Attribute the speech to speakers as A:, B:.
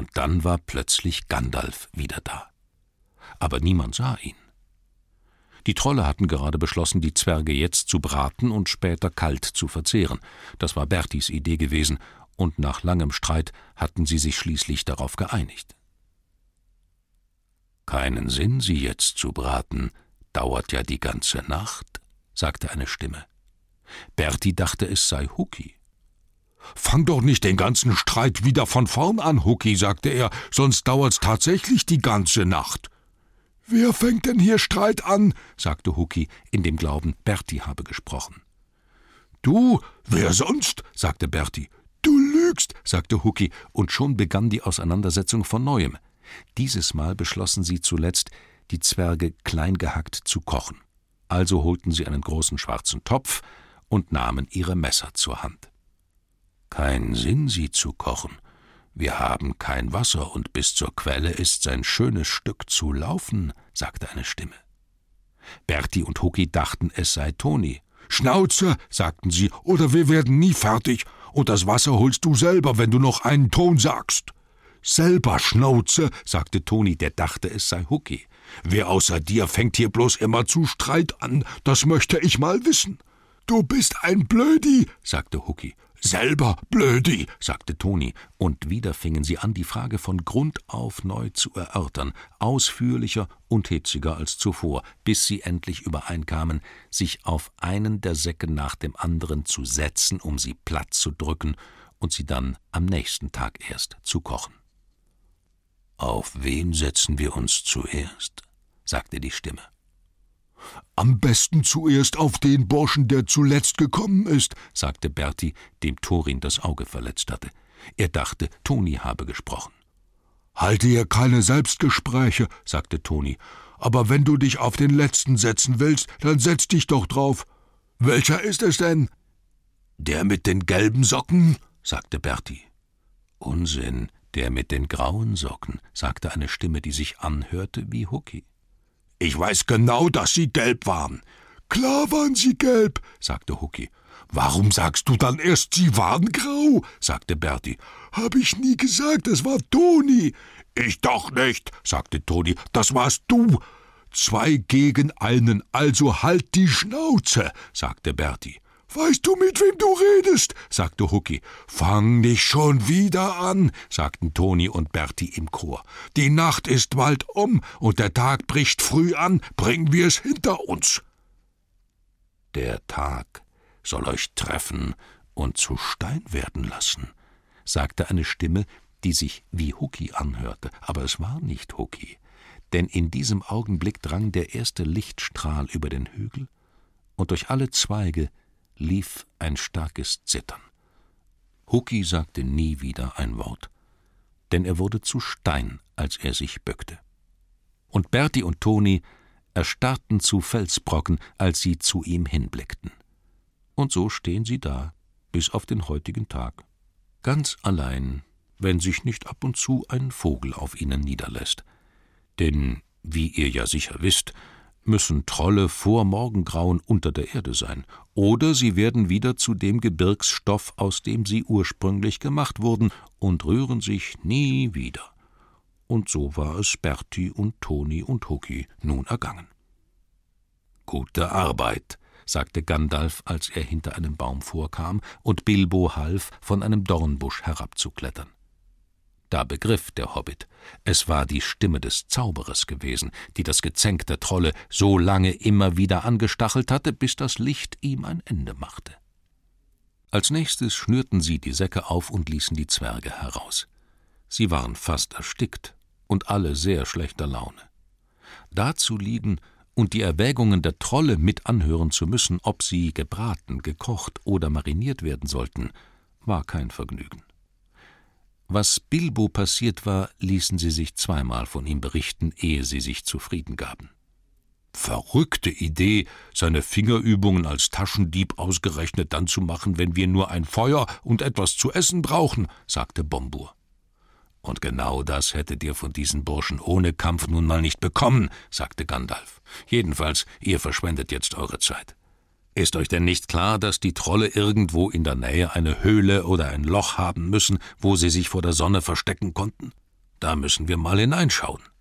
A: Und dann war plötzlich Gandalf wieder da. Aber niemand sah ihn. Die Trolle hatten gerade beschlossen, die Zwerge jetzt zu braten und später kalt zu verzehren. Das war Bertis Idee gewesen, und nach langem Streit hatten sie sich schließlich darauf geeinigt. »Keinen Sinn, sie jetzt zu braten, dauert ja die ganze Nacht«, sagte eine Stimme. Berti dachte, es sei Hucki. »Fang doch nicht den ganzen Streit wieder von vorn an, Hucki«, sagte er, »sonst dauert's tatsächlich die ganze Nacht.« »Wer fängt denn hier Streit an?«, sagte Hucki, in dem Glauben, Berti habe gesprochen. »Du, wer sonst?«, sagte Berti. »Du lügst«, sagte Hucki, und schon begann die Auseinandersetzung von Neuem. Dieses Mal beschlossen sie zuletzt, die Zwerge klein gehackt zu kochen. Also holten sie einen großen schwarzen Topf und nahmen ihre Messer zur Hand. »Kein Sinn, sie zu kochen. Wir haben kein Wasser, und bis zur Quelle ist's ein schönes Stück zu laufen«, sagte eine Stimme. Berti und Hucki dachten, es sei Toni. »Schnauze«, sagten sie, »oder wir werden nie fertig, und das Wasser holst du selber, wenn du noch einen Ton sagst.« »Selber Schnauze«, sagte Toni, der dachte, es sei Hucki. »Wer außer dir fängt hier bloß immer zu Streit an, das möchte ich mal wissen.« »Du bist ein Blödi«, sagte Hucki. »Selber Blödi«, sagte Toni, und wieder fingen sie an, die Frage von Grund auf neu zu erörtern, ausführlicher und hitziger als zuvor, bis sie endlich übereinkamen, sich auf einen der Säcke nach dem anderen zu setzen, um sie platt zu drücken und sie dann am nächsten Tag erst zu kochen. »Auf wen setzen wir uns zuerst?«, sagte die Stimme. »Am besten zuerst auf den Burschen, der zuletzt gekommen ist«, sagte Berti, dem Thorin das Auge verletzt hatte. Er dachte, Toni habe gesprochen. »Halte hier keine Selbstgespräche«, sagte Toni, »aber wenn du dich auf den Letzten setzen willst, dann setz dich doch drauf. Welcher ist es denn?« »Der mit den gelben Socken«, sagte Berti. »Unsinn, der mit den grauen Socken«, sagte eine Stimme, die sich anhörte wie Hucki. »Ich weiß genau, dass sie gelb waren.« »Klar waren sie gelb«, sagte Hucki. »Warum sagst du dann erst, sie waren grau?«, sagte Berti. »Hab ich nie gesagt, es war Toni.« »Ich doch nicht«, sagte Toni, »das warst du.« »2 gegen einen, also halt die Schnauze«, sagte Berti. »Weißt du, mit wem du redest?«, sagte Hucki. »Fang nicht schon wieder an«, sagten Toni und Berti im Chor. »Die Nacht ist bald um und der Tag bricht früh an, bringen wir es hinter uns.« »Der Tag soll euch treffen und zu Stein werden lassen«, sagte eine Stimme, die sich wie Hucki anhörte, aber es war nicht Hucki, denn in diesem Augenblick drang der erste Lichtstrahl über den Hügel, und durch alle Zweige lief ein starkes Zittern. Hucki sagte nie wieder ein Wort, denn er wurde zu Stein, als er sich bückte. Und Berti und Toni erstarrten zu Felsbrocken, als sie zu ihm hinblickten. Und so stehen sie da, bis auf den heutigen Tag, ganz allein, wenn sich nicht ab und zu ein Vogel auf ihnen niederlässt. Denn, wie ihr ja sicher wisst, müssen Trolle vor Morgengrauen unter der Erde sein, oder sie werden wieder zu dem Gebirgsstoff, aus dem sie ursprünglich gemacht wurden, und rühren sich nie wieder. Und so war es Berti und Toni und Hucki nun ergangen. »Gute Arbeit«, sagte Gandalf, als er hinter einem Baum vorkam und Bilbo half, von einem Dornbusch herabzuklettern. Da begriff der Hobbit, es war die Stimme des Zauberers gewesen, die das Gezänk der Trolle so lange immer wieder angestachelt hatte, bis das Licht ihm ein Ende machte. Als nächstes schnürten sie die Säcke auf und ließen die Zwerge heraus. Sie waren fast erstickt und alle sehr schlechter Laune. Da zu liegen und die Erwägungen der Trolle mit anhören zu müssen, ob sie gebraten, gekocht oder mariniert werden sollten, war kein Vergnügen. Was Bilbo passiert war, ließen sie sich zweimal von ihm berichten, ehe sie sich zufrieden gaben. »Verrückte Idee, seine Fingerübungen als Taschendieb ausgerechnet dann zu machen, wenn wir nur ein Feuer und etwas zu essen brauchen«, sagte Bombur. »Und genau das hättet ihr von diesen Burschen ohne Kampf nun mal nicht bekommen«, sagte Gandalf. »Jedenfalls, ihr verschwendet jetzt eure Zeit. Ist euch denn nicht klar, dass die Trolle irgendwo in der Nähe eine Höhle oder ein Loch haben müssen, wo sie sich vor der Sonne verstecken konnten? Da müssen wir mal hineinschauen.